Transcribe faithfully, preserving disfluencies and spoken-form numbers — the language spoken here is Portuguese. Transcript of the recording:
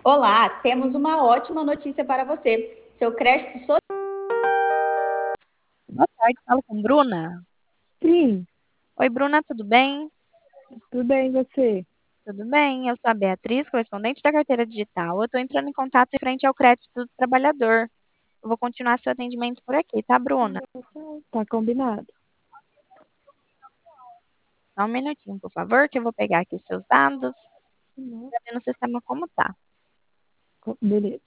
Olá, temos uma ótima notícia para você. Seu crédito social. Boa tarde, falo com Bruna. Sim, Oi, Bruna, tudo bem? tudo bem, e você? Tudo bem, eu sou a Beatriz, correspondente da carteira digital. Eu estou entrando em contato em frente ao crédito do trabalhador. Eu vou continuar seu atendimento por aqui, tá, Bruna? Tá combinado. Só um minutinho, por favor, que eu vou pegar aqui seus dados Uhum. para ver no sistema como tá. Co- Beleza.